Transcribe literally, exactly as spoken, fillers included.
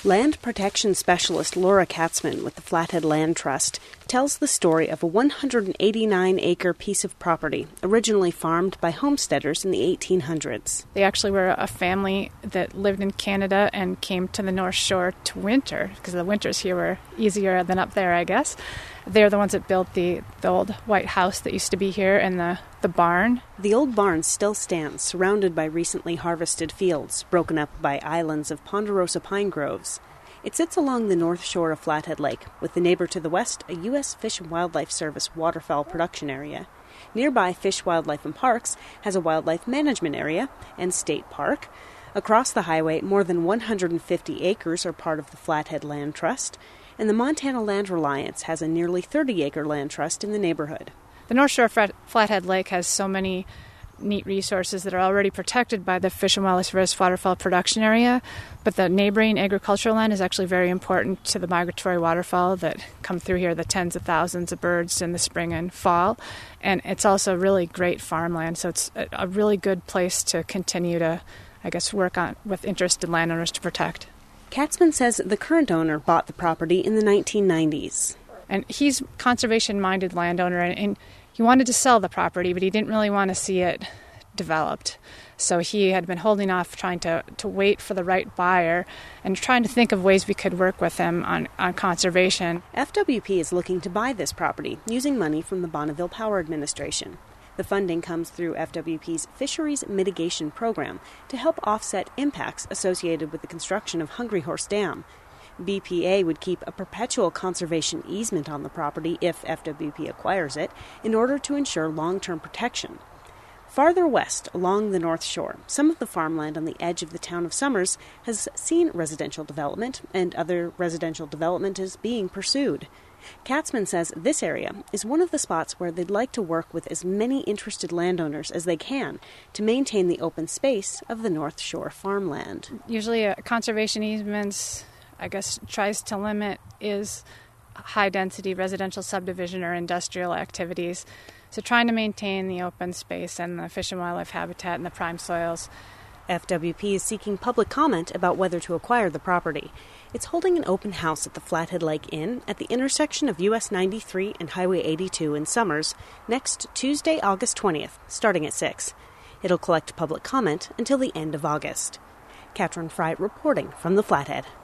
Land protection specialist Laura Katzman with the Flathead Land Trust tells the story of a one hundred eighty-nine acre piece of property originally farmed by homesteaders in the eighteen hundreds. They actually were a family that lived in Canada and came to the North Shore to winter, because the winters here were easier than up there, I guess. They're the ones that built the, the old white house that used to be here and the, the barn. The old barn still stands, surrounded by recently harvested fields, broken up by islands of ponderosa pine groves. It sits along the north shore of Flathead Lake, with the neighbor to the west a U S Fish and Wildlife Service waterfowl production area. Nearby, Fish, Wildlife and Parks has a wildlife management area and state park. Across the highway, more than one hundred fifty acres are part of the Flathead Land Trust, and the Montana Land Reliance has a nearly thirty acre land trust in the neighborhood. The North Shore Flathead Lake has so many neat resources that are already protected by the Fish and Wildlife Service waterfowl production area, but the neighboring agricultural land is actually very important to the migratory waterfowl that come through here, the tens of thousands of birds in the spring and fall, and it's also really great farmland, so it's a really good place to continue to, I guess, work on with interested landowners to protect. Katzman says the current owner bought the property in the nineteen nineties. And he's a conservation-minded landowner, and, and he wanted to sell the property, but he didn't really want to see it developed. So he had been holding off, trying to, to wait for the right buyer and trying to think of ways we could work with him on, on conservation. F W P is looking to buy this property using money from the Bonneville Power Administration. The funding comes through F W P's Fisheries Mitigation Program to help offset impacts associated with the construction of Hungry Horse Dam. B P A would keep a perpetual conservation easement on the property if F W P acquires it in order to ensure long-term protection. Farther west, along the North Shore, some of the farmland on the edge of the town of Somers has seen residential development, and other residential development is being pursued. Katzman says this area is one of the spots where they'd like to work with as many interested landowners as they can to maintain the open space of the North Shore farmland. Usually uh, conservation easements, I guess, tries to limit is high-density residential subdivision or industrial activities. So trying to maintain the open space and the fish and wildlife habitat and the prime soils. F W P is seeking public comment about whether to acquire the property. It's holding an open house at the Flathead Lake Inn at the intersection of U S ninety-three and Highway eighty-two in Somers next Tuesday, August twentieth, starting at six. It'll collect public comment until the end of August. Katrin Fry reporting from the Flathead.